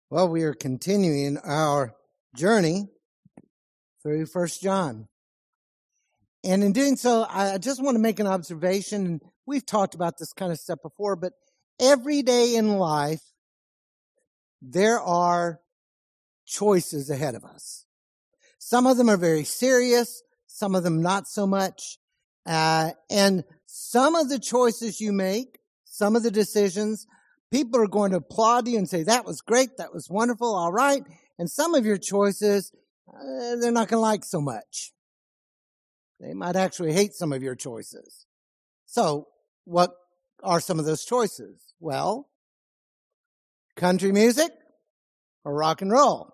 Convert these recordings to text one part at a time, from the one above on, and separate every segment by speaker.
Speaker 1: Well, we are continuing our journey through 1 John. And in doing so, I just want to make an observation. And we've talked about this kind of stuff before, but every day in life, there are choices ahead of us. Some of them are very serious, some of them not so much. And some of the choices you make, some of the decisions, people are going to applaud you and say, that was great, that was wonderful, all right. And some of your choices, they're not going to like so much. They might actually hate some of your choices. So, what are some of those choices? Well, country music or rock and roll?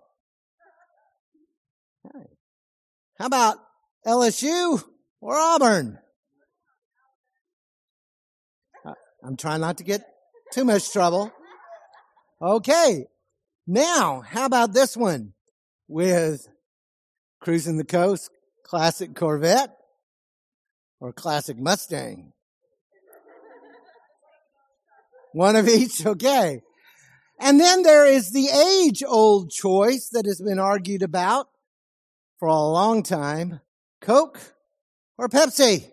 Speaker 1: How about LSU or Auburn? I'm trying not to get too much trouble. Okay. Now, how about this one with Cruising the Coast, classic Corvette or classic Mustang? One of each, okay. And then there is the age-old choice that has been argued about for a long time, Coke or Pepsi?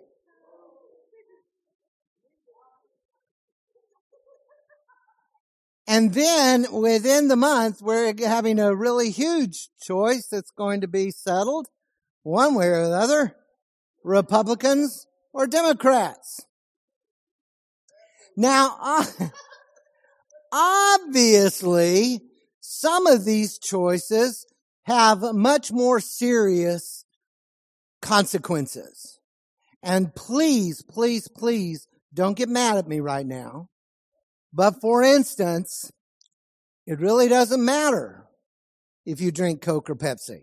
Speaker 1: And then within the month, we're having a really huge choice that's going to be settled one way or the other, Republicans or Democrats. Now, obviously, some of these choices have much more serious consequences. And please, please, please don't get mad at me right now. But for instance, it really doesn't matter if you drink Coke or Pepsi.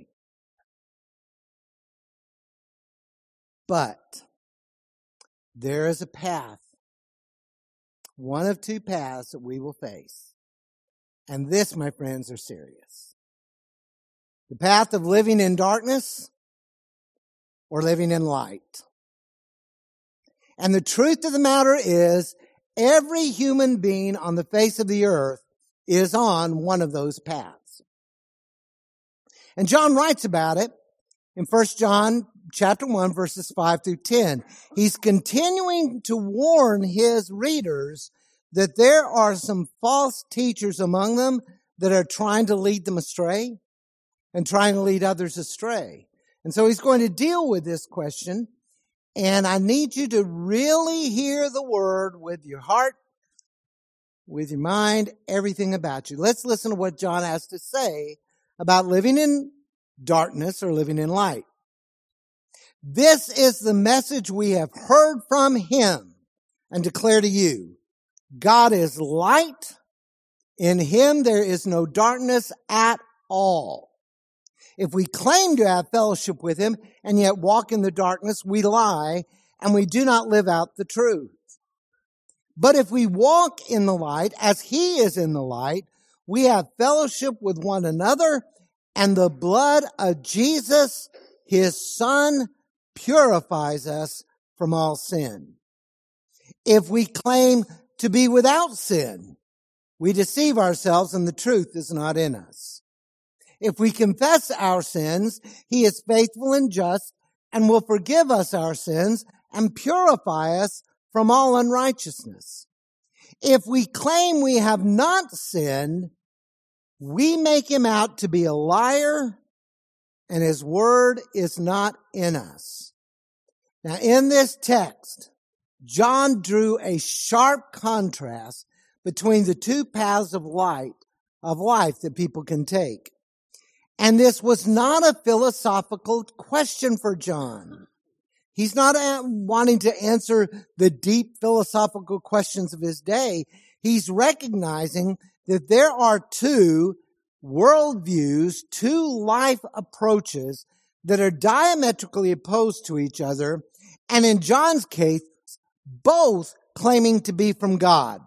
Speaker 1: But there is a path, one of two paths that we will face. And this, my friends, are serious. The path of living in darkness or living in light. And the truth of the matter is, every human being on the face of the earth is on one of those paths. And John writes about it in 1 John chapter 1, verses 5 through 10. He's continuing to warn his readers that there are some false teachers among them that are trying to lead them astray and trying to lead others astray. And so he's going to deal with this question. And I need you to really hear the word with your heart, with your mind, everything about you. Let's listen to what John has to say about living in darkness or living in light. This is the message we have heard from him and declare to you. God is light. In him there is no darkness at all. If we claim to have fellowship with him and yet walk in the darkness, we lie and we do not live out the truth. But if we walk in the light as he is in the light, we have fellowship with one another, and the blood of Jesus, his son, purifies us from all sin. If we claim to be without sin, we deceive ourselves and the truth is not in us. If we confess our sins, he is faithful and just and will forgive us our sins and purify us from all unrighteousness. If we claim we have not sinned, we make him out to be a liar and his word is not in us. Now, in this text, John drew a sharp contrast between the two paths of life that people can take. And this was not a philosophical question for John. He's not wanting to answer the deep philosophical questions of his day. He's recognizing that there are two worldviews, two life approaches that are diametrically opposed to each other, and in John's case, both claiming to be from God.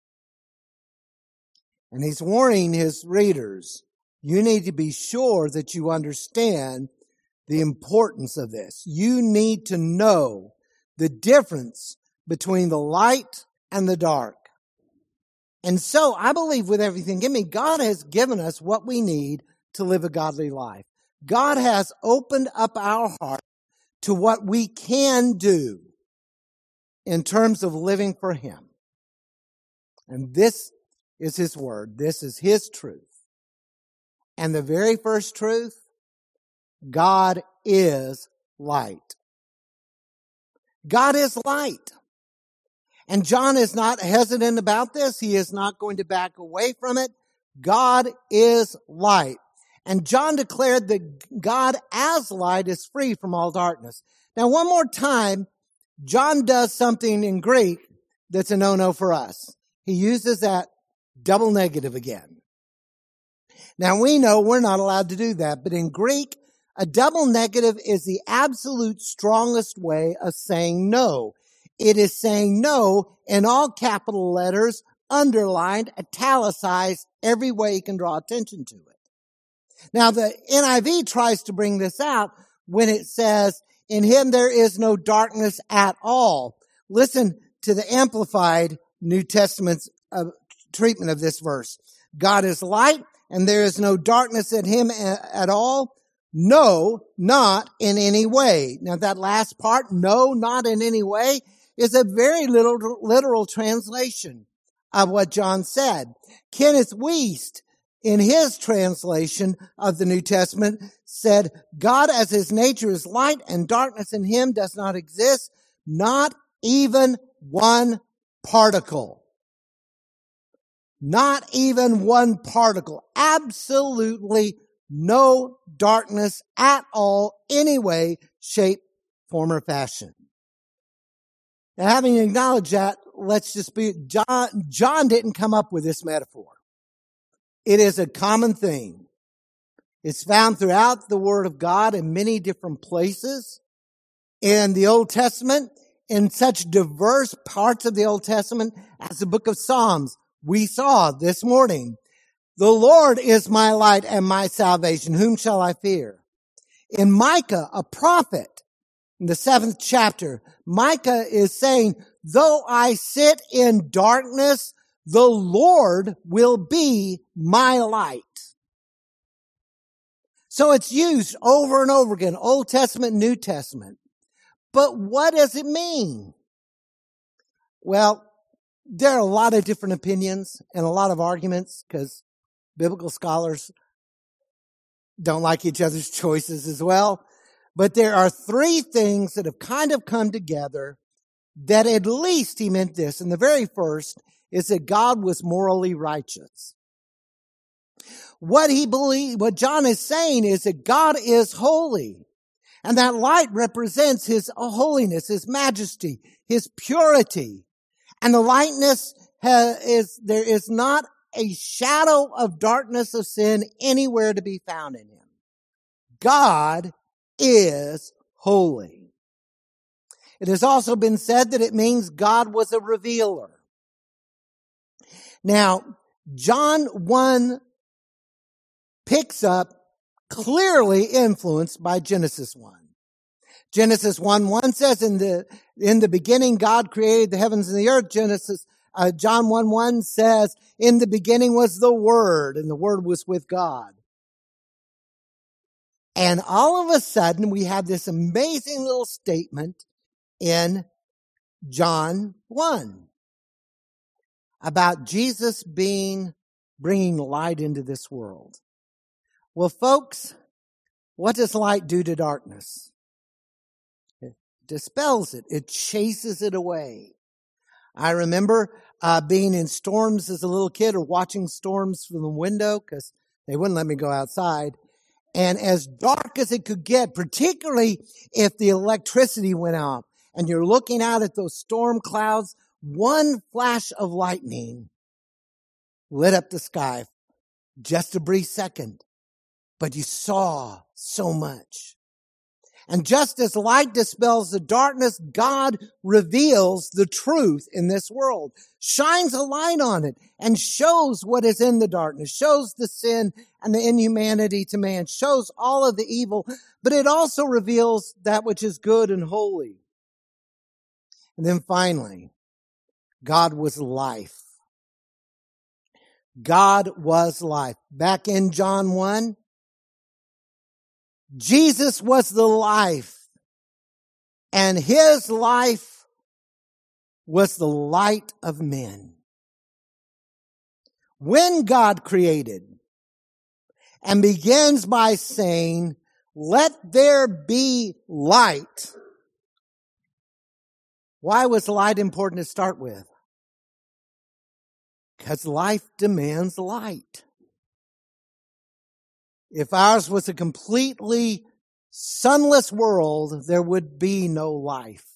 Speaker 1: And he's warning his readers, you need to be sure that you understand the importance of this. You need to know the difference between the light and the dark. And so I believe with everything in me, God has given us what we need to live a godly life. God has opened up our heart to what we can do in terms of living for Him. And this is His word. This is His truth. And the very first truth, God is light. God is light. And John is not hesitant about this. He is not going to back away from it. God is light. And John declared that God as light is free from all darkness. Now, one more time, John does something in Greek that's a no-no for us. He uses that double negative again. Now, we know we're not allowed to do that, but in Greek, a double negative is the absolute strongest way of saying no. It is saying no in all capital letters, underlined, italicized, every way you can draw attention to it. Now, the NIV tries to bring this out when it says, in Him there is no darkness at all. Listen to the Amplified New Testament's treatment of this verse. God is light, and there is no darkness in Him at all. No, not in any way. Now, that last part, no, not in any way, is a very literal translation of what John said. Kenneth Wuest, in his translation of the New Testament, said, God as His nature is light and darkness in Him does not exist, not even one particle. Not even one particle. Absolutely no darkness at all, any way, shape, form, or fashion. Now, having acknowledged that, let's just be, John didn't come up with this metaphor. It is a common thing. It's found throughout the Word of God in many different places. In the Old Testament, in such diverse parts of the Old Testament as the book of Psalms, we saw this morning, the Lord is my light and my salvation. Whom shall I fear? In Micah, a prophet, in the 7th chapter, Micah is saying, though I sit in darkness, the Lord will be my light. So it's used over and over again, Old Testament, New Testament. But what does it mean? Well, there are a lot of different opinions and a lot of arguments because biblical scholars don't like each other's choices as well. But there are three things that have kind of come together that at least he meant this. And the very first is that God was morally righteous. What John is saying is that God is holy. And that light represents His holiness, His majesty, His purity. And the lightness there is not a shadow of darkness of sin anywhere to be found in Him. God is holy. It has also been said that it means God was a revealer. Now, John 1 picks up clearly influenced by Genesis 1. Genesis 1:1 says, in the beginning God created the heavens and the earth. John 1:1 says, in the beginning was the Word, and the Word was with God. And all of a sudden, we have this amazing little statement in John 1 about Jesus bringing light into this world. Well, folks, what does light do to darkness? It dispels it. It chases it away. I remember being in storms as a little kid, or watching storms from the window because they wouldn't let me go outside. And as dark as it could get, particularly if the electricity went out and you're looking out at those storm clouds, one flash of lightning lit up the sky, just a brief second, but you saw so much. And just as light dispels the darkness, God reveals the truth in this world, shines a light on it, and shows what is in the darkness, shows the sin and the inhumanity to man, shows all of the evil, but it also reveals that which is good and holy. And then finally, God was life. God was life. Back in John 1, Jesus was the life, and his life was the light of men. When God created and begins by saying, "Let there be light," why was light important to start with? Because life demands light. If ours was a completely sunless world, there would be no life.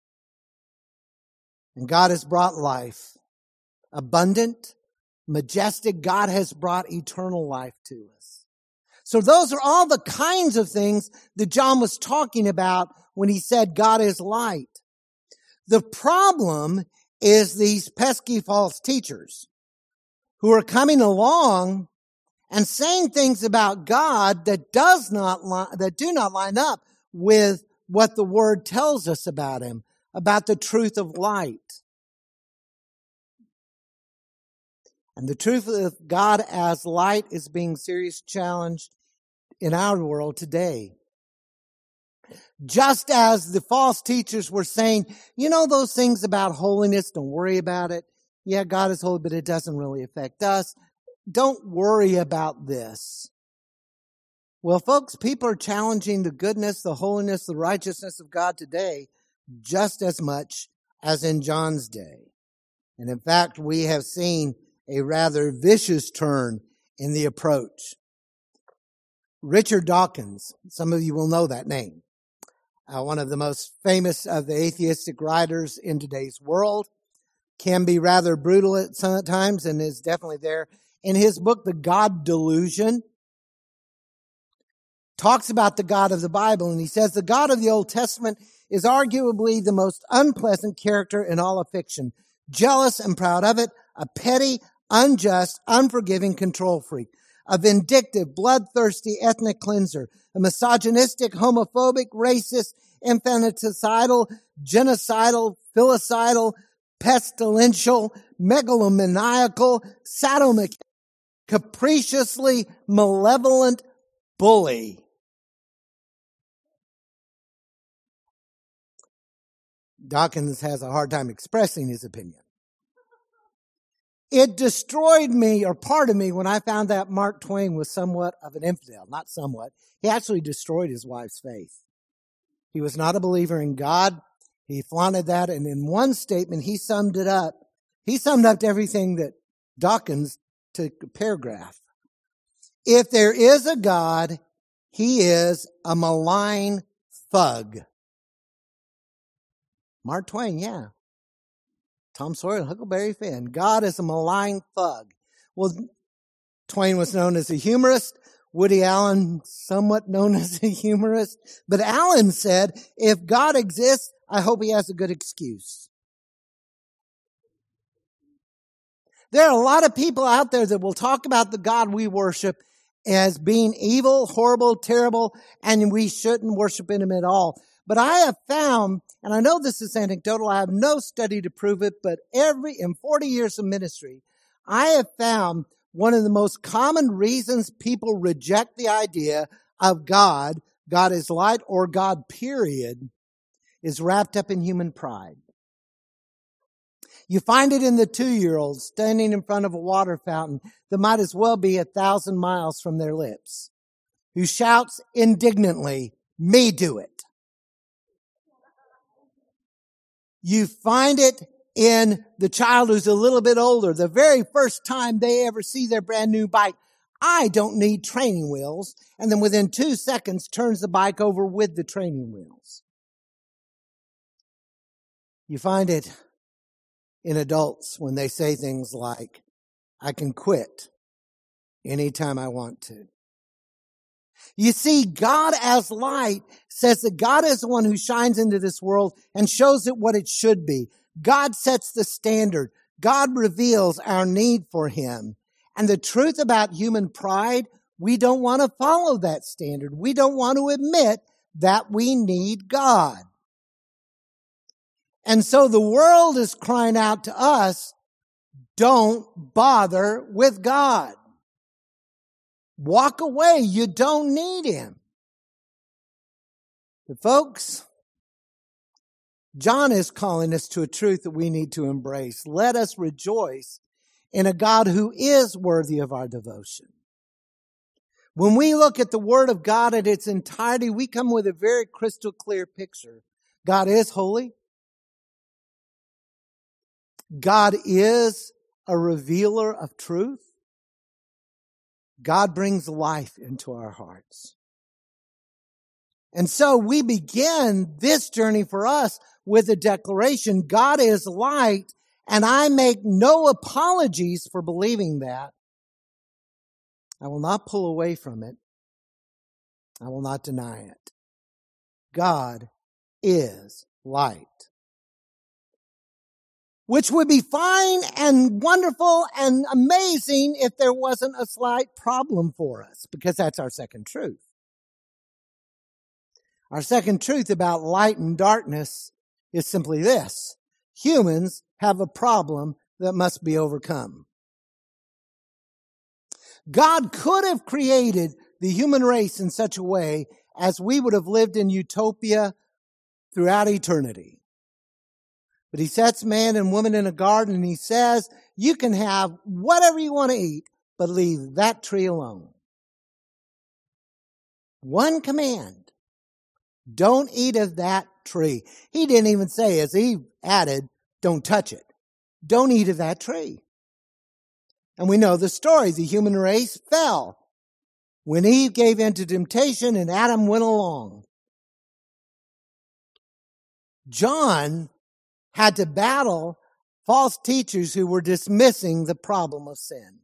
Speaker 1: And God has brought life. Abundant, majestic, God has brought eternal life to us. So those are all the kinds of things that John was talking about when he said God is light. The problem is these pesky false teachers who are coming along and saying things about God that do not line up with what the Word tells us about Him, about the truth of light. And the truth of God as light is being seriously challenged in our world today. Just as the false teachers were saying, you know those things about holiness, don't worry about it. Yeah, God is holy, but it doesn't really affect us. Don't worry about this. Well, folks, people are challenging the goodness, the holiness, the righteousness of God today just as much as in John's day. And in fact, we have seen a rather vicious turn in the approach. Richard Dawkins, some of you will know that name, one of the most famous of the atheistic writers in today's world, can be rather brutal at some times and is definitely there. In his book, The God Delusion, talks about the God of the Bible, and he says the God of the Old Testament is arguably the most unpleasant character in all of fiction. Jealous and proud of it, a petty, unjust, unforgiving control freak, a vindictive, bloodthirsty ethnic cleanser, a misogynistic, homophobic, racist, infanticidal, genocidal, filicidal, pestilential, megalomaniacal, sadomaniacal, capriciously malevolent bully. Dawkins has a hard time expressing his opinion. It destroyed me, or part of me, when I found that Mark Twain was somewhat of an infidel. Not somewhat. He actually destroyed his wife's faith. He was not a believer in God. He flaunted that, and in one statement, he summed it up. He summed up everything that Dawkins took a paragraph. If there is a God, he is a malign thug. Mark Twain, yeah. Tom Sawyer and Huckleberry Finn. God is a malign thug. Well, Twain was known as a humorist. Woody Allen, somewhat known as a humorist. But Allen said, if God exists, I hope he has a good excuse. There are a lot of people out there that will talk about the God we worship as being evil, horrible, terrible, and we shouldn't worship him at all. But I have found, and I know this is anecdotal, I have no study to prove it, but in 40 years of ministry, I have found one of the most common reasons people reject the idea of God, God is light, or God, period, is wrapped up in human pride. You find it in the 2-year-old standing in front of a water fountain that might as well be 1,000 miles from their lips, who shouts indignantly, "Me do it." You find it in the child who's a little bit older, the very first time they ever see their brand new bike. "I don't need training wheels," and then within 2 seconds turns the bike over with the training wheels. You find it in adults when they say things like, "I can quit anytime I want to." You see, God as light says that God is the one who shines into this world and shows it what it should be. God sets the standard. God reveals our need for him. And the truth about human pride, we don't want to follow that standard. We don't want to admit that we need God. And so the world is crying out to us, don't bother with God. Walk away. You don't need him. But folks, John is calling us to a truth that we need to embrace. Let us rejoice in a God who is worthy of our devotion. When we look at the Word of God in its entirety, we come with a very crystal clear picture. God is holy. God is a revealer of truth. God brings life into our hearts. And so we begin this journey for us with a declaration, God is light, and I make no apologies for believing that. I will not pull away from it. I will not deny it. God is light. Which would be fine and wonderful and amazing if there wasn't a slight problem for us, because that's our second truth. Our second truth about light and darkness is simply this. Humans have a problem that must be overcome. God could have created the human race in such a way as we would have lived in utopia throughout eternity. But he sets man and woman in a garden and he says, you can have whatever you want to eat, but leave that tree alone. One command. Don't eat of that tree. He didn't even say, as Eve added, don't touch it. Don't eat of that tree. And we know the story. The human race fell when Eve gave in to temptation and Adam went along. John had to battle false teachers who were dismissing the problem of sin.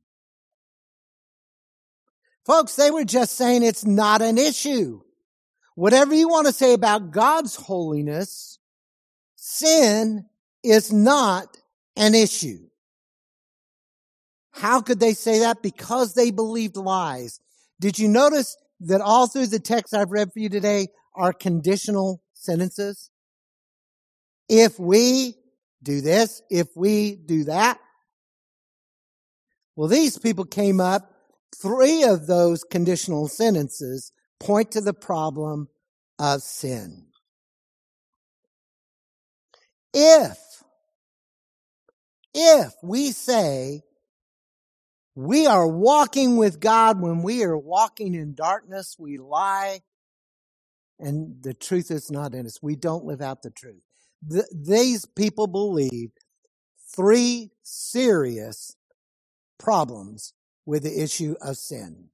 Speaker 1: Folks, they were just saying it's not an issue. Whatever you want to say about God's holiness, sin is not an issue. How could they say that? Because they believed lies. Did you notice that all through the text I've read for you today are conditional sentences? If we do this, if we do that. Well, these people came up, 3 of those conditional sentences point to the problem of sin. If we say we are walking with God when we are walking in darkness, we lie, and the truth is not in us. We don't live out the truth. These people believed 3 serious problems with the issue of sin.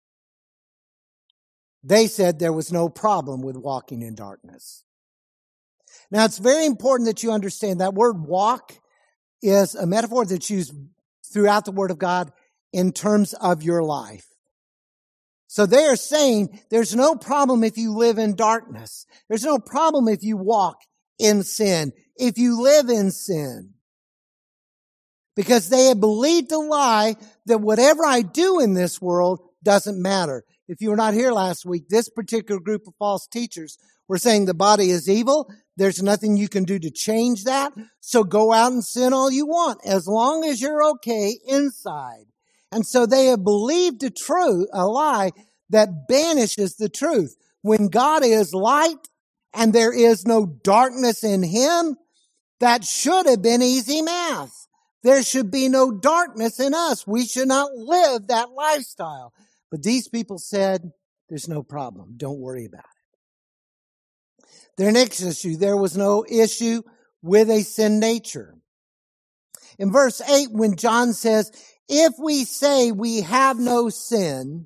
Speaker 1: They said there was no problem with walking in darkness. Now, it's very important that you understand that word walk is a metaphor that's used throughout the Word of God in terms of your life. So they are saying there's no problem if you live in darkness. There's no problem if you walk in sin, if you live in sin. Because they had believed a lie that whatever I do in this world doesn't matter. If you were not here last week, this particular group of false teachers were saying the body is evil. There's nothing you can do to change that. So go out and sin all you want, as long as you're okay inside. And so they have believed a lie that banishes the truth. When God is light and there is no darkness in him, that should have been easy math. There should be no darkness in us. We should not live that lifestyle. But these people said, there's no problem. Don't worry about it. Their next issue, there was no issue with a sin nature. In verse 8, when John says, if we say we have no sin,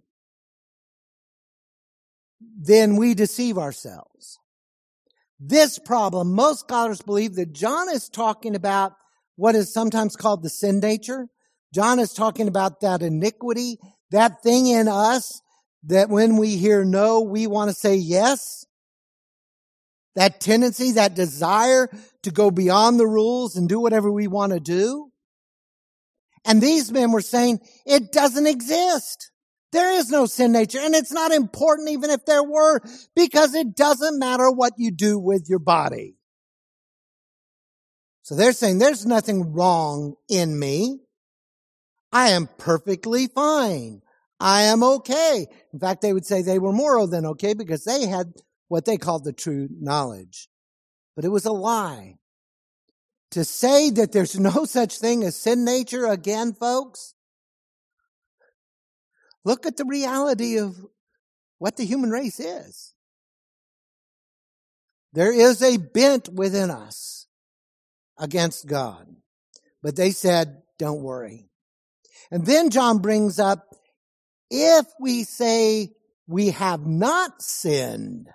Speaker 1: then we deceive ourselves. This problem, most scholars believe that John is talking about what is sometimes called the sin nature. John is talking about that iniquity, that thing in us that when we hear no, we want to say yes. That tendency, that desire to go beyond the rules and do whatever we want to do. And these men were saying it doesn't exist. There is no sin nature, and it's not important even if there were, because it doesn't matter what you do with your body. So they're saying there's nothing wrong in me. I am perfectly fine. I am okay. In fact, they would say they were more than okay because they had what they called the true knowledge. But it was a lie. To say that there's no such thing as sin nature again, folks, look at the reality of what the human race is. There is a bent within us against God. But they said, don't worry. And then John brings up, if we say we have not sinned,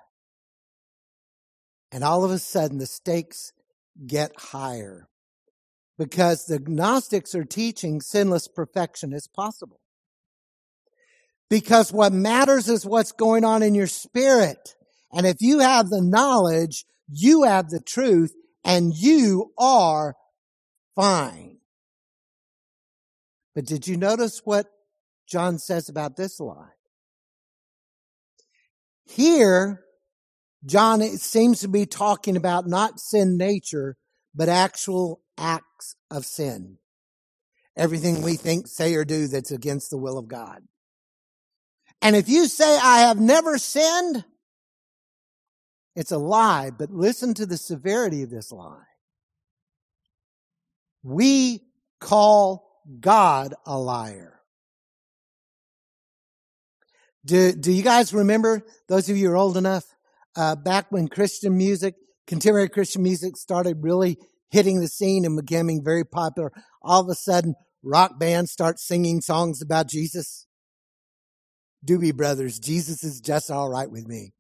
Speaker 1: and all of a sudden the stakes get higher because the Gnostics are teaching sinless perfection is possible. Because what matters is what's going on in your spirit. And if you have the knowledge, you have the truth, and you are fine. But did you notice what John says about this lie? Here, John seems to be talking about not sin nature, but actual acts of sin. Everything we think, say, or do that's against the will of God. And if you say, I have never sinned, it's a lie, but listen to the severity of this lie. We call God a liar. Do you guys remember, those of you who are old enough, back when Christian music, contemporary Christian music started really hitting the scene and becoming very popular, all of a sudden rock bands start singing songs about Jesus? Doobie Brothers, Jesus is just all right with me.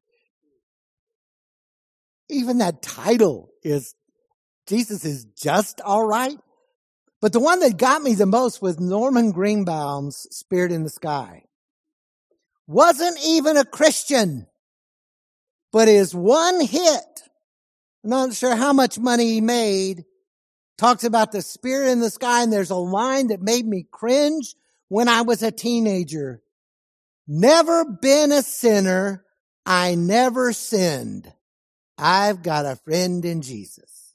Speaker 1: Even that title is, Jesus is just all right. But the one that got me the most was Norman Greenbaum's Spirit in the Sky. Wasn't even a Christian, but his one hit, I'm not sure how much money he made, talks about the Spirit in the sky, and there's a line that made me cringe when I was a teenager. Never been a sinner, I never sinned. I've got a friend in Jesus.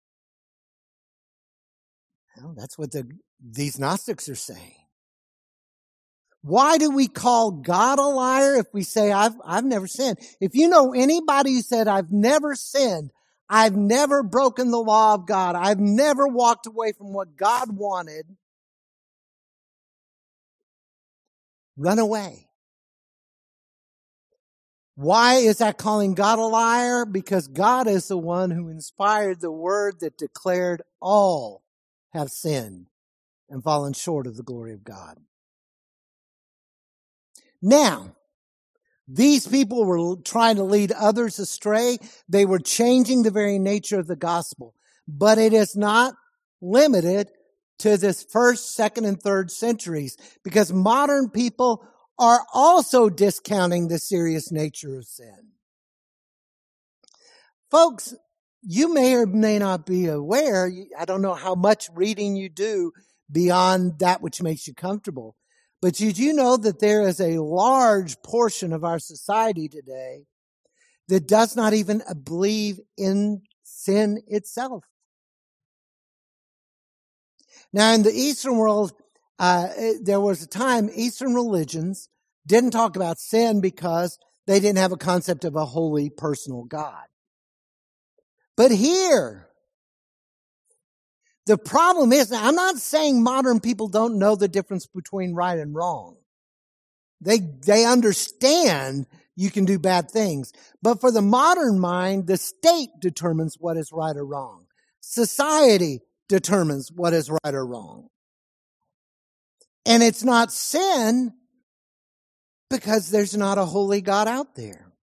Speaker 1: Well, that's what these Gnostics are saying. Why do we call God a liar if we say, I've never sinned? If you know anybody who said, I've never sinned, I've never broken the law of God, I've never walked away from what God wanted, run away. Why is that calling God a liar? Because God is the one who inspired the word that declared all have sinned and fallen short of the glory of God. Now, these people were trying to lead others astray. They were changing the very nature of the gospel. But it is not limited to this first, second, and third centuries, because modern people are also discounting the serious nature of sin. Folks, you may or may not be aware, I don't know how much reading you do beyond that which makes you comfortable, but did you know that there is a large portion of our society today that does not even believe in sin itself? Now, in the Eastern world, there was a time Eastern religions didn't talk about sin because they didn't have a concept of a holy personal God. But here, the problem is, I'm not saying modern people don't know the difference between right and wrong. They understand you can do bad things. But for the modern mind, the state determines what is right or wrong. Society determines what is right or wrong. And it's not sin because there's not a holy God out there.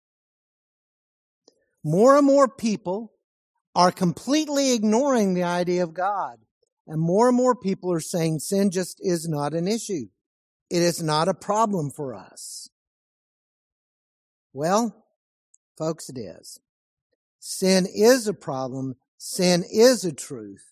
Speaker 1: More and more people are completely ignoring the idea of God. And more people are saying sin just is not an issue. It is not a problem for us. Well, folks, it is. Sin is a problem. Sin is a truth.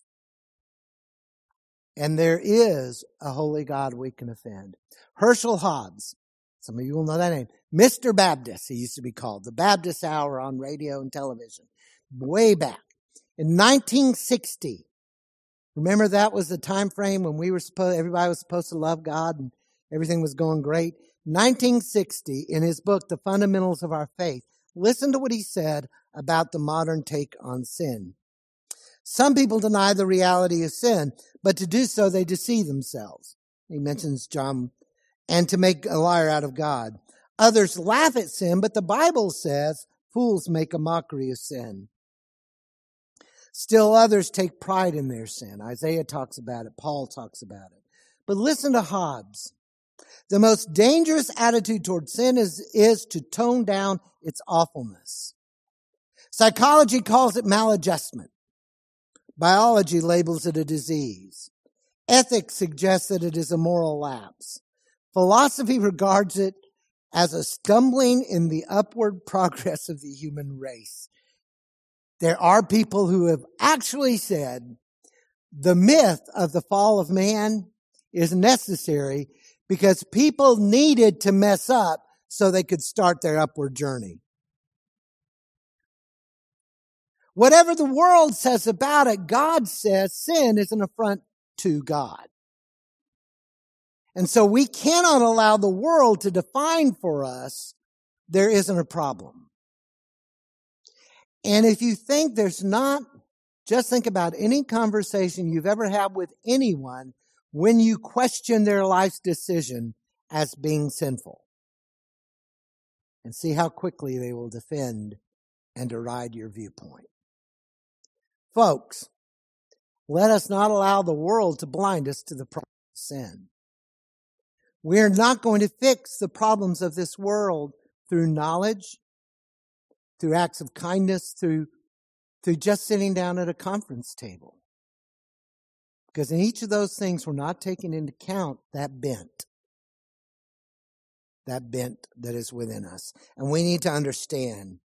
Speaker 1: And there is a holy God we can offend. Herschel Hobbs, some of you will know that name. Mr. Baptist, he used to be called. The Baptist Hour on radio and television. Way back. In 1960, Remember that was the time frame when everybody was supposed to love God and everything was going great. 1960, in his book, The Fundamentals of Our Faith, listen to what he said about the modern take on sin. Some people deny the reality of sin, but to do so, they deceive themselves. He mentions John, and to make a liar out of God. Others laugh at sin, but the Bible says fools make a mockery of sin. Still others take pride in their sin. Isaiah talks about it. Paul talks about it. But listen to Hobbes. The most dangerous attitude toward sin is to tone down its awfulness. Psychology calls it maladjustment. Biology labels it a disease. Ethics suggests that it is a moral lapse. Philosophy regards it as a stumbling in the upward progress of the human race. There are people who have actually said the myth of the fall of man is necessary because people needed to mess up so they could start their upward journey. Whatever the world says about it, God says sin is an affront to God. And so we cannot allow the world to define for us there isn't a problem. And if you think there's not, just think about any conversation you've ever had with anyone when you question their life's decision as being sinful. And see how quickly they will defend and deride your viewpoint. Folks, let us not allow the world to blind us to the problem of sin. We're not going to fix the problems of this world through knowledge, through acts of kindness, through just sitting down at a conference table. Because in each of those things, we're not taking into account that bent that is within us. And we need to understand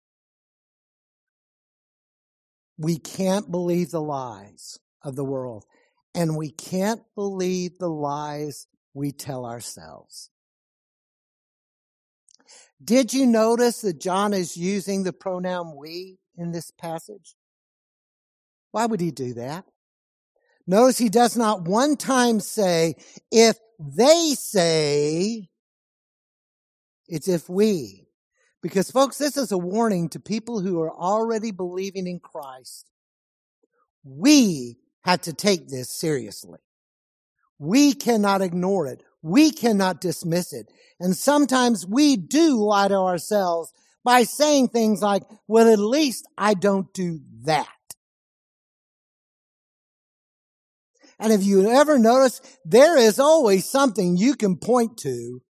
Speaker 1: we can't believe the lies of the world, and we can't believe the lies we tell ourselves. Did you notice that John is using the pronoun we in this passage? Why would he do that? Notice he does not one time say, if they say, it's if we. Because folks, this is a warning to people who are already believing in Christ. We have to take this seriously. We cannot ignore it. We cannot dismiss it. And sometimes we do lie to ourselves by saying things like, well, at least I don't do that. And if you ever notice, there is always something you can point to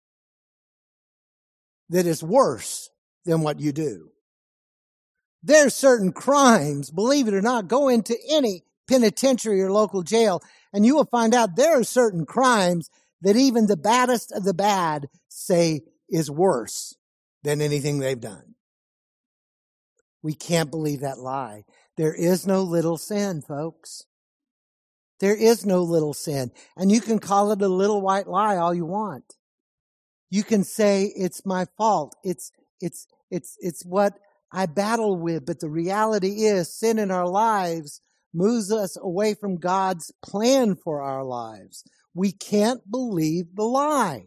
Speaker 1: that is worse than what you do. There's certain crimes, believe it or not, go into any penitentiary or local jail, and you will find out there are certain crimes that even the baddest of the bad say is worse than anything they've done. We can't believe that lie. There is no little sin, folks. There is no little sin. And you can call it a little white lie all you want. You can say it's my fault. It's what I battle with. But the reality is sin in our lives moves us away from God's plan for our lives. We can't believe the lie.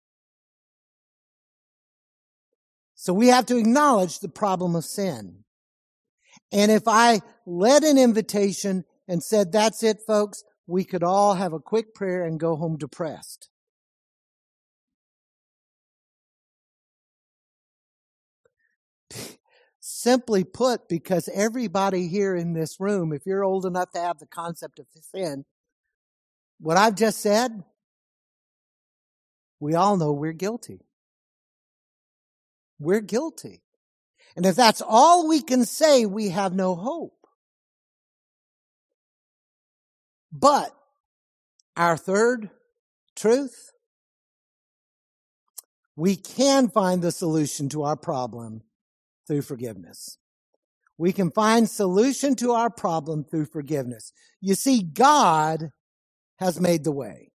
Speaker 1: So we have to acknowledge the problem of sin. And if I led an invitation and said, that's it, folks, we could all have a quick prayer and go home depressed. Simply put, because everybody here in this room, if you're old enough to have the concept of sin, what I've just said, we all know we're guilty. We're guilty. And if that's all we can say, we have no hope. But our third truth, we can find the solution to our problem through forgiveness. We can find solution to our problem through forgiveness. You see, God has made the way.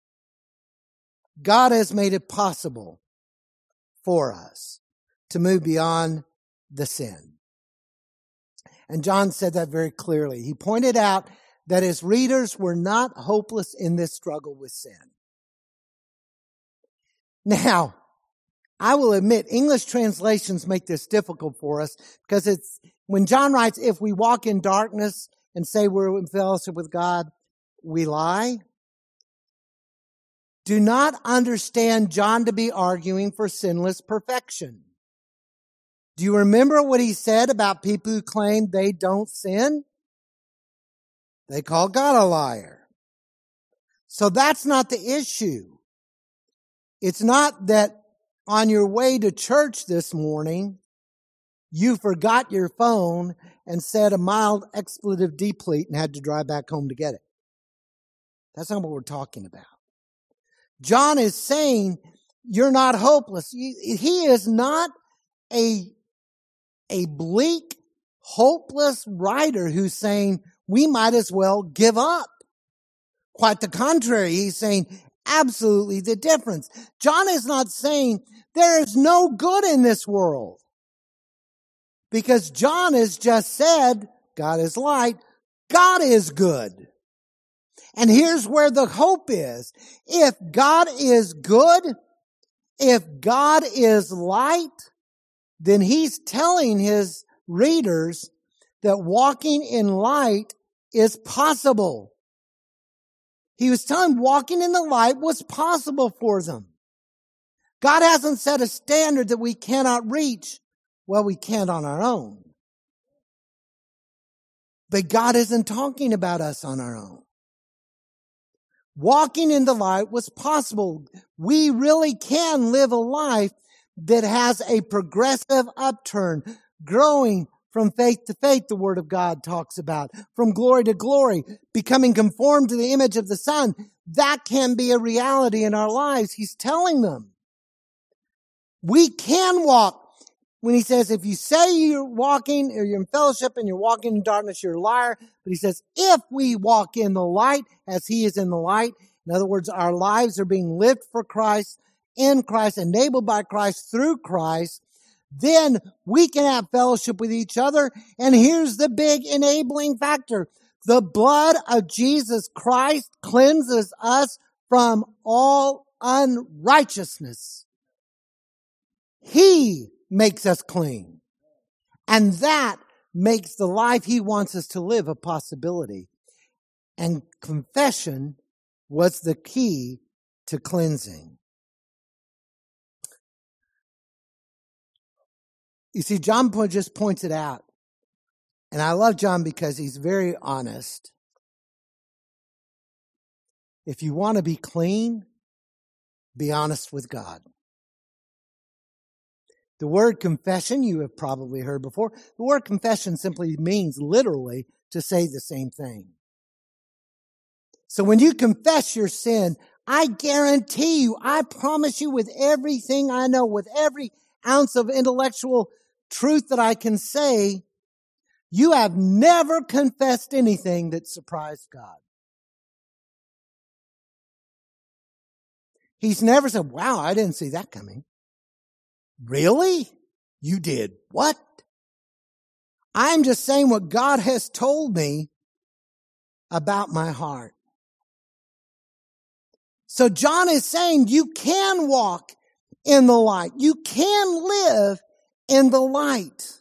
Speaker 1: God has made it possible for us to move beyond the sin. And John said that very clearly. He pointed out that his readers were not hopeless in this struggle with sin. Now, I will admit, English translations make this difficult for us because it's when John writes, if we walk in darkness and say we're in fellowship with God, we lie. Do not understand John to be arguing for sinless perfection. Do you remember what he said about people who claim they don't sin? They call God a liar. So that's not the issue. It's not that on your way to church this morning, you forgot your phone and said a mild expletive deplete and had to drive back home to get it. That's not what we're talking about. John is saying you're not hopeless. He is not a bleak, hopeless writer who's saying we might as well give up. Quite the contrary, he's saying absolutely the difference. John is not saying there is no good in this world. Because John has just said, God is light, God is good. And here's where the hope is. If God is good, if God is light, then he's telling his readers that walking in light is possible. He was telling them walking in the light was possible for them. God hasn't set a standard that we cannot reach. Well, we can't on our own. But God isn't talking about us on our own. Walking in the light was possible. We really can live a life that has a progressive upturn, growing from faith to faith, the Word of God talks about, from glory to glory, becoming conformed to the image of the Son. That can be a reality in our lives. He's telling them. We can walk. When he says, if you say you're walking or you're in fellowship and you're walking in darkness, you're a liar. But he says, if we walk in the light as he is in the light, in other words, our lives are being lived for Christ, in Christ, enabled by Christ, through Christ, then we can have fellowship with each other. And here's the big enabling factor. The blood of Jesus Christ cleanses us from all unrighteousness. He makes us clean. And that makes the life he wants us to live a possibility. And confession was the key to cleansing. You see, John just points it out. And I love John because he's very honest. If you want to be clean, be honest with God. The word confession, you have probably heard before. The word confession simply means literally to say the same thing. So when you confess your sin, I guarantee you, I promise you with everything I know, with every ounce of intellectual truth that I can say, you have never confessed anything that surprised God. He's never said, wow, I didn't see that coming. Really? You did what? I'm just saying what God has told me about my heart. So John is saying you can walk in the light. You can live in the light.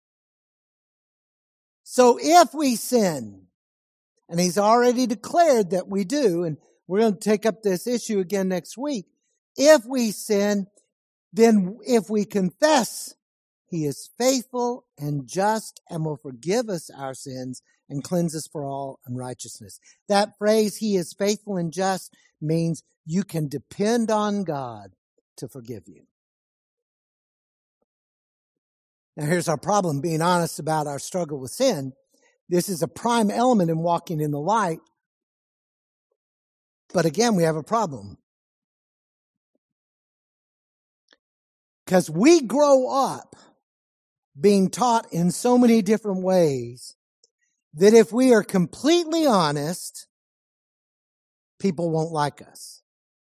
Speaker 1: So if we sin, and he's already declared that we do, and we're going to take up this issue again next week. If we sin, then if we confess, he is faithful and just and will forgive us our sins and cleanse us for all unrighteousness. That phrase, he is faithful and just, means you can depend on God to forgive you. Now here's our problem, being honest about our struggle with sin. This is a prime element in walking in the light. But again, we have a problem. Because we grow up being taught in so many different ways that if we are completely honest, people won't like us.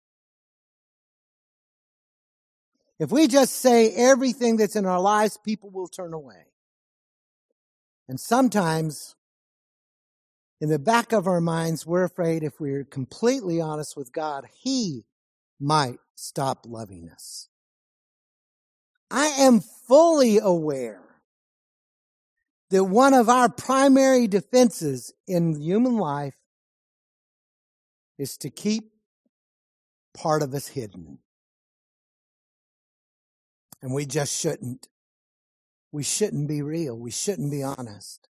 Speaker 1: If we just say everything that's in our lives, people will turn away. And sometimes in the back of our minds, we're afraid if we're completely honest with God, He might stop loving us. I am fully aware that one of our primary defenses in human life is to keep part of us hidden. And we just shouldn't. We shouldn't be real. We shouldn't be honest.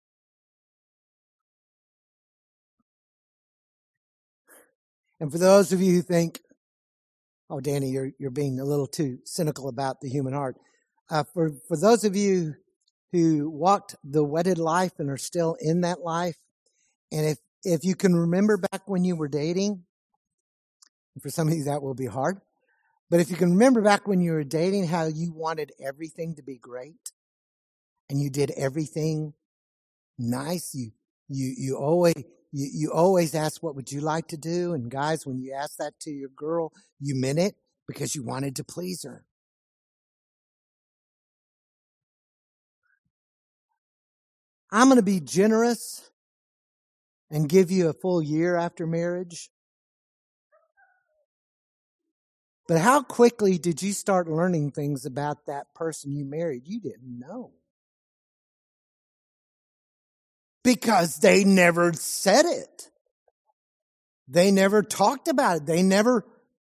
Speaker 1: And for those of you who think, oh, Danny, you're being a little too cynical about the human heart. For those of you who walked the wedded life and are still in that life, and if you can remember back when you were dating, for some of you that will be hard, but if you can remember back when you were dating how you wanted everything to be great, and you did everything nice, you always asked, what would you like to do? And guys, when you asked that to your girl, you meant it because you wanted to please her. I'm going to be generous and give you a full year after marriage. But how quickly did you start learning things about that person you married you didn't know? Because they never said it. They never talked about it. They never.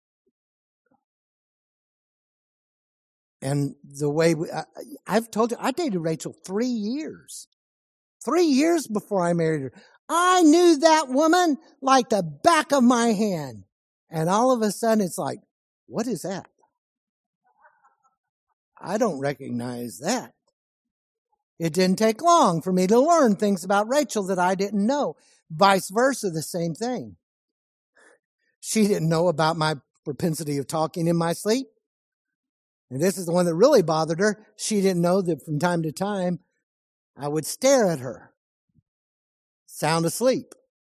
Speaker 1: And the way I've told you, I dated Rachel 3 years. 3 years before I married her. I knew that woman like the back of my hand. And all of a sudden it's like, what is that? I don't recognize that. It didn't take long for me to learn things about Rachel that I didn't know. Vice versa, the same thing. She didn't know about my propensity of talking in my sleep. And this is the one that really bothered her. She didn't know that from time to time, I would stare at her, sound asleep.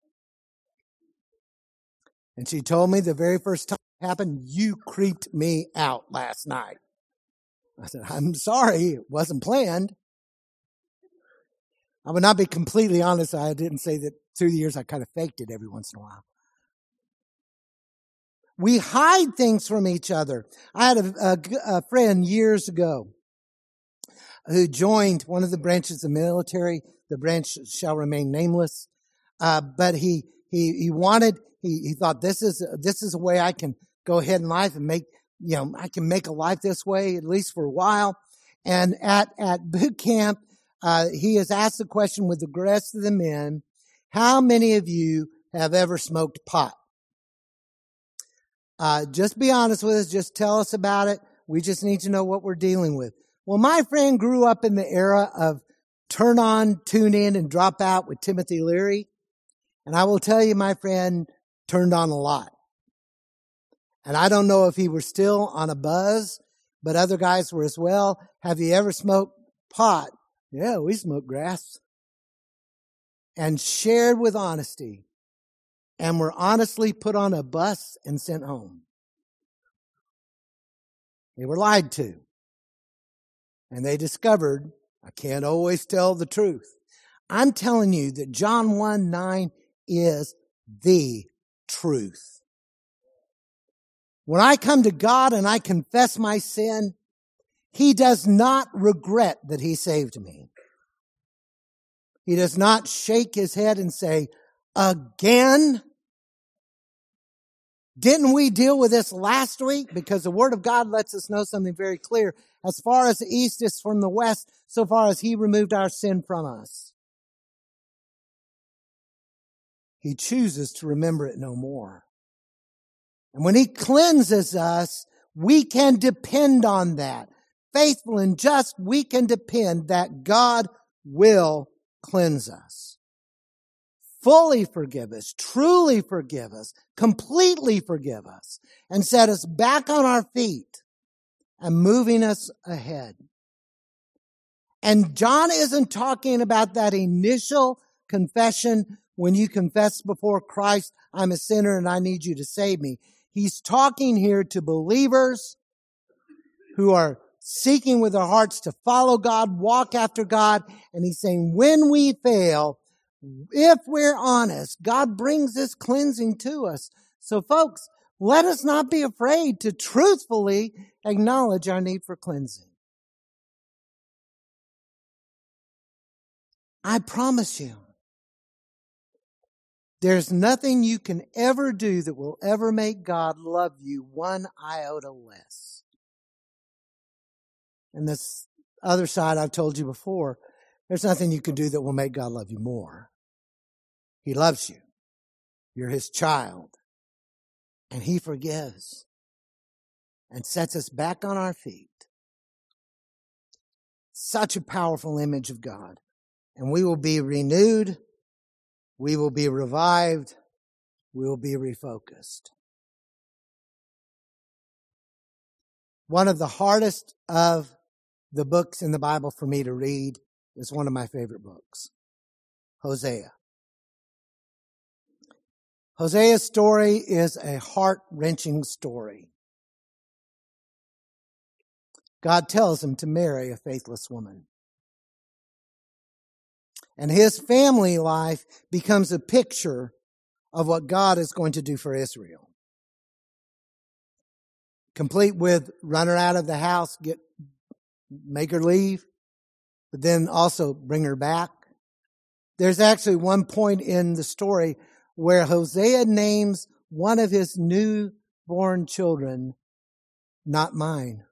Speaker 1: And she told me the very first time it happened, you creeped me out last night. I said, I'm sorry, it wasn't planned. I would not be completely honest. I didn't say that through the years I kind of faked it every once in a while. We hide things from each other. I had a friend years ago who joined one of the branches of the military. The branch shall remain nameless. But he thought this is a way I can go ahead in life and I can make a life this way, at least for a while. And at boot camp, he has asked the question with the rest of the men, how many of you have ever smoked pot? Just be honest with us. Just tell us about it. We just need to know what we're dealing with. Well, my friend grew up in the era of turn on, tune in, and drop out with Timothy Leary. And I will tell you, my friend turned on a lot. And I don't know if he was still on a buzz, but other guys were as well. Have you ever smoked pot? Yeah, we smoked grass. And shared with honesty. And were honestly put on a bus and sent home. They were lied to. And they discovered, I can't always tell the truth. I'm telling you that John 1:9 is the truth. When I come to God and I confess my sin, He does not regret that He saved me. He does not shake His head and say, again? Didn't we deal with this last week? Because the Word of God lets us know something very clear. As far as the east is from the west, so far as He removed our sin from us. He chooses to remember it no more. And when He cleanses us, we can depend on that. Faithful and just, we can depend that God will cleanse us. Fully forgive us, truly forgive us, completely forgive us, and set us back on our feet and moving us ahead. And John isn't talking about that initial confession when you confess before Christ, I'm a sinner and I need you to save me. He's talking here to believers who are seeking with their hearts to follow God, walk after God. And he's saying, when we fail, If we're honest, God brings this cleansing to us. So folks, let us not be afraid to truthfully acknowledge our need for cleansing. I promise you, there's nothing you can ever do that will ever make God love you one iota less. And this other side I've told you before, there's nothing you can do that will make God love you more. He loves you. You're his child. And he forgives and sets us back on our feet. Such a powerful image of God. And we will be renewed. We will be revived. We will be refocused. One of the hardest of the books in the Bible for me to read is one of my favorite books, Hosea. Hosea's story is a heart-wrenching story. God tells him to marry a faithless woman. And his family life becomes a picture of what God is going to do for Israel. Complete with run her out of the house, make her leave, but then also bring her back. There's actually one point in the story where Hosea names one of his newborn children, not mine.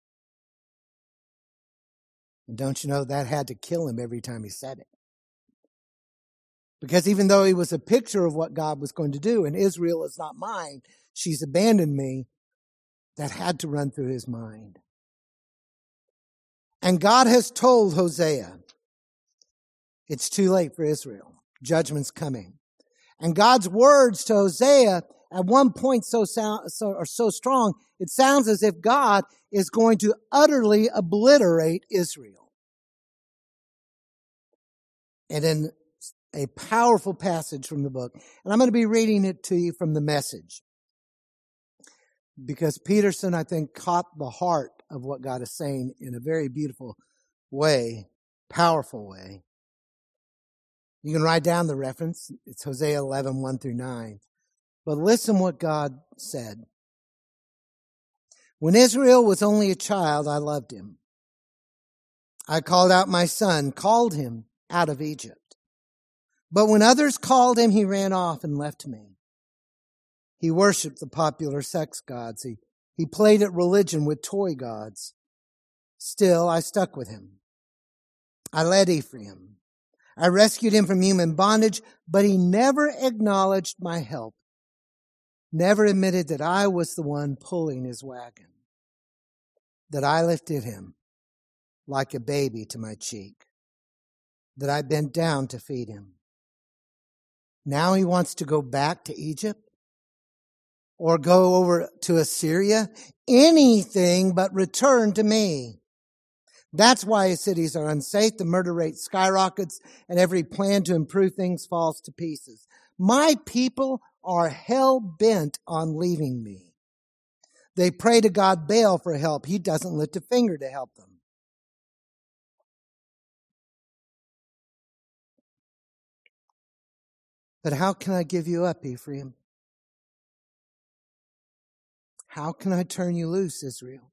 Speaker 1: And don't you know that had to kill him every time he said it? Because even though he was a picture of what God was going to do, and Israel is not mine, she's abandoned me, that had to run through his mind. And God has told Hosea, it's too late for Israel. Judgment's coming. And God's words to Hosea at one point so strong, it sounds as if God is going to utterly obliterate Israel. And in a powerful passage from the book, and I'm going to be reading it to you from the Message, because Peterson, I think, caught the heart of what God is saying in a very beautiful way, powerful way. You can write down the reference. It's Hosea 11, 1 through 9. But listen what God said. When Israel was only a child, I loved him. I called out my son, called him out of Egypt. But when others called him, he ran off and left me. He worshiped the popular sex gods. He played at religion with toy gods. Still, I stuck with him. I led Ephraim. I rescued him from human bondage, but he never acknowledged my help, never admitted that I was the one pulling his wagon, that I lifted him like a baby to my cheek, that I bent down to feed him. Now he wants to go back to Egypt or go over to Assyria, anything but return to me. That's why his cities are unsafe, the murder rate skyrockets, and every plan to improve things falls to pieces. My people are hell-bent on leaving me. They pray to God Baal for help. He doesn't lift a finger to help them. But how can I give you up, Ephraim? How can I turn you loose, Israel?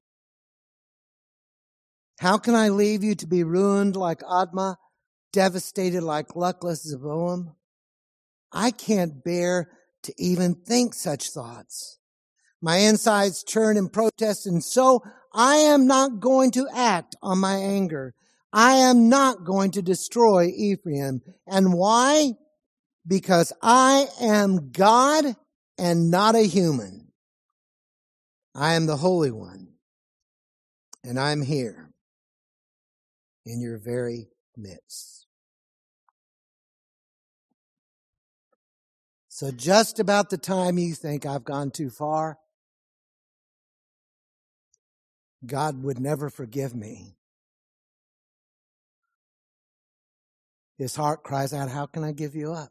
Speaker 1: How can I leave you to be ruined like Admah, devastated like luckless Zeboim? I can't bear to even think such thoughts. My insides churn in protest, and so I am not going to act on my anger. I am not going to destroy Ephraim. And why? Because I am God and not a human. I am the Holy One, and I'm here in your very midst. So just about the time you think I've gone too far, God would never forgive me. His heart cries out, how can I give you up?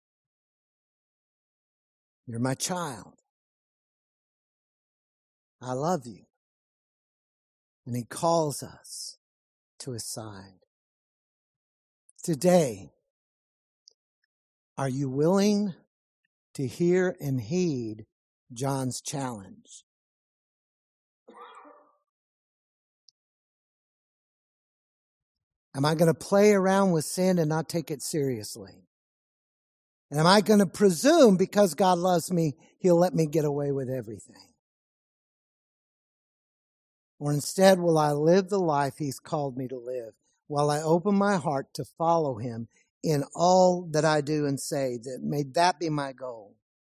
Speaker 1: You're my child. I love you. And he calls us to his side. Today, Are you willing to hear and heed John's challenge? Am I going to play around with sin and not take it seriously? And am I going to presume because God loves me, He'll let me get away with everything? Or instead, will I live the life He's called me to live? While I open my heart to follow Him in all that I do and say, may that be my goal.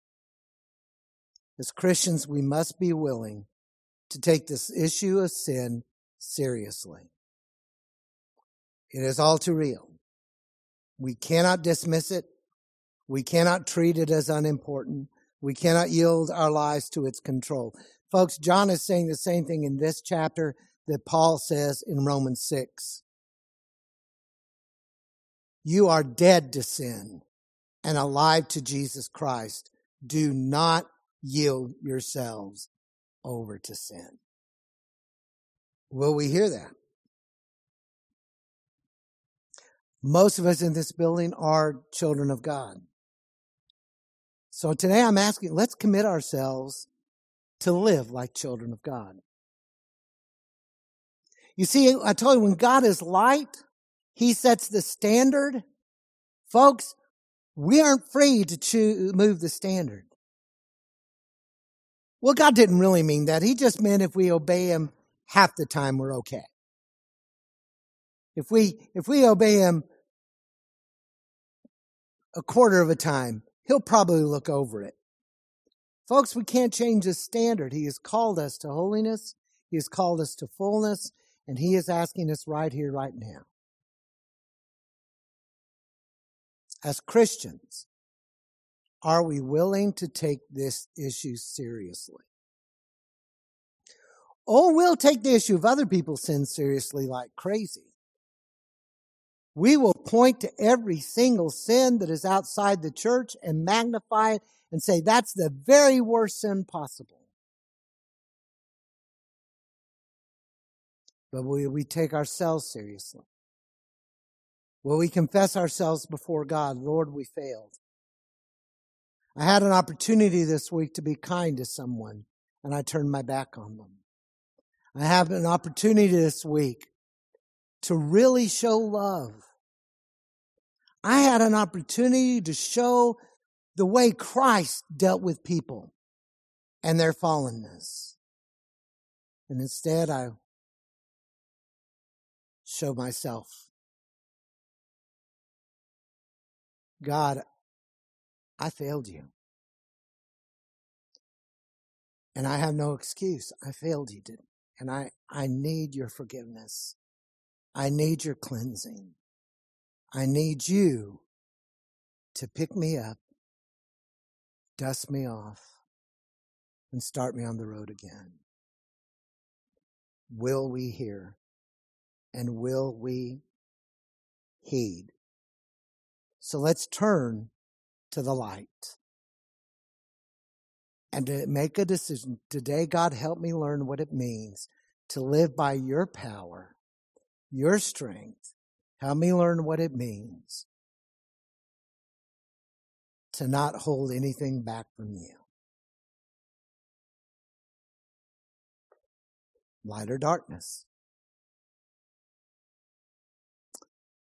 Speaker 1: As Christians, we must be willing to take this issue of sin seriously. It is all too real. We cannot dismiss it. We cannot treat it as unimportant. We cannot yield our lives to its control. Folks, John is saying the same thing in this chapter that Paul says in Romans 6. You are dead to sin and alive to Jesus Christ. Do not yield yourselves over to sin. Will we hear that? Most of us in this building are children of God. So today I'm asking, let's commit ourselves to live like children of God. You see, I told you, when God is light, He sets the standard. Folks, we aren't free to move the standard. Well, God didn't really mean that. He just meant if we obey Him half the time, we're okay. If we obey Him a quarter of a time, He'll probably look over it. Folks, we can't change His standard. He has called us to holiness. He has called us to fullness. And He is asking us right here, right now. As Christians, are we willing to take this issue seriously? Or we'll take the issue of other people's sin seriously like crazy. We will point to every single sin that is outside the church and magnify it and say that's the very worst sin possible. But will we take ourselves seriously? Will we confess ourselves before God? Lord, we failed. I had an opportunity this week to be kind to someone, and I turned my back on them. I have an opportunity this week to really show love. I had an opportunity to show the way Christ dealt with people and their fallenness. And instead, I show myself. God, I failed you. And I have no excuse. I failed you. And I need your forgiveness. I need your cleansing. I need you to pick me up, dust me off, and start me on the road again. Will we hear? And will we heed? So let's turn to the light. And to make a decision. Today, God, help me learn what it means to live by your power, your strength. Help me learn what it means to not hold anything back from you. Light or darkness?